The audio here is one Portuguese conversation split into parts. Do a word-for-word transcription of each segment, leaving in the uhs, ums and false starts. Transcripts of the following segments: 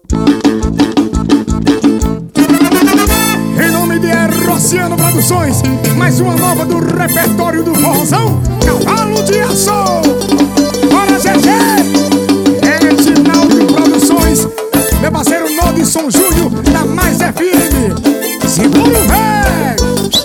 Em nome de Rociano Produções, mais uma nova do repertório do forrozão, Cavalo de Aço. Bora, G G! Edinaldo Produções, meu parceiro Nodson Júnior, da Mais F M. Segura o velho!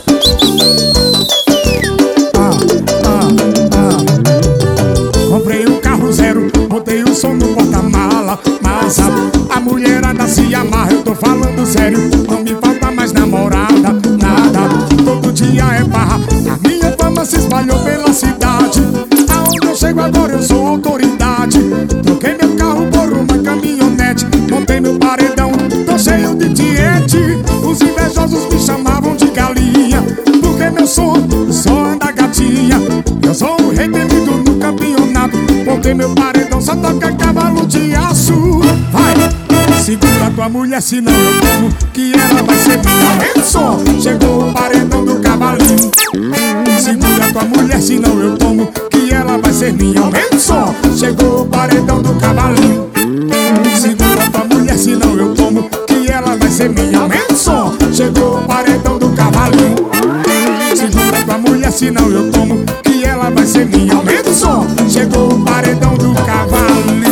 Ah, ah, ah. Comprei um carro zero, botei o som no porta-mala. Mas a, a mulherada se amarra, eu tô falando sério. Não me falta mais namorada, nada. Todo dia é barra, a minha fama se espalhou pela cidade. Aonde eu chego agora eu sou autoridade. Troquei meu carro por uma caminhonete, montei meu paredão, tô cheio de tiete. Os invejosos me chamavam de galinha, porque meu som só anda gatinha. Eu sou o rei temido no campeonato, montei meu paredão, só toca cavalo de aço. Vai! Segura tua mulher, senão eu tomo, que ela vai ser minha. Aumenta o som, chegou o paredão do cavalinho. Segura tua mulher, senão eu tomo, que ela vai ser minha. Aumenta o som, chegou o paredão do cavalinho. Segura tua mulher, senão eu tomo, que ela vai ser minha. Aumenta o som, chegou o paredão do cavalinho. Segura tua mulher, senão eu tomo, que ela vai ser minha. Aumenta o som, chegou o paredão do cavalinho.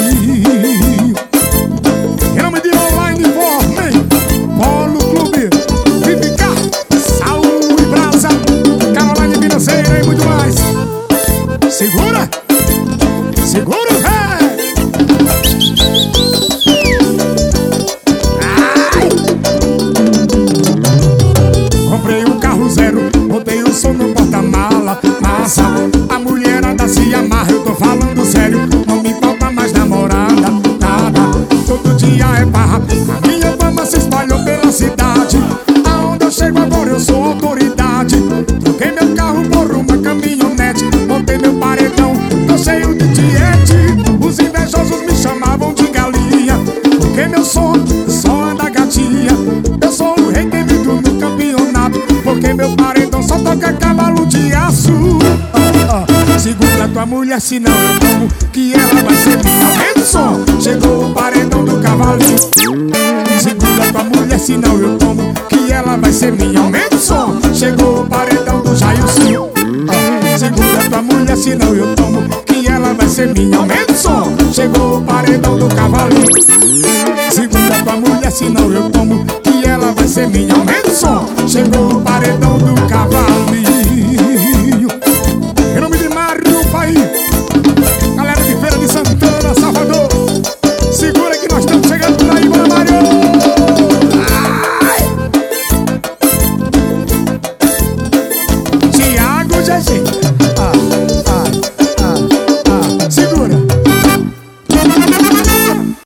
Em nome de Online Formen, Polo Clube, Vivicar, Saúde e Brasa, Caroline Financeira e muito mais. Segura! Segura o ré! Ai! Comprei um carro zero, botei o som no porta-mala. Massa, a mulherada se amarra, eu tô falando sério. Não me falta mais namorada, nada. Todo dia é barra, a minha fama se espalhou pela cidade. Aonde eu chego agora eu sou autoridade. Troquei meu carro por uma caminhonete, montei meu paredão, tô cheio de tiete. Os invejosos me chamavam de galinha, porque meu som só anda gatinha. Eu sou o rei temido no campeonato, porque meu paredão só toca cavalo de aço. Ah, ah. Segura tua mulher, senão eu tomo, que ela vai ser minha. Aumenta o som, chegou o paredão do cavalinho. Segura tua mulher, senão eu tomo, que ela vai ser minha. Aumenta o som, chegou o paredão do Jailson. Ah, segura tua mulher, senão eu tomo, que ela vai ser minha. Aumenta o som, chegou o paredão do cavalinho. Segura tua mulher, senão eu tomo, que ela vai ser minha. Aumenta o som, chegou o paredão do cavalinho. Em nome de Mário Pai, galera de Feira de Santana, Salvador, segura que nós estamos chegando por aí, bora Mário! Ai! Tiago G G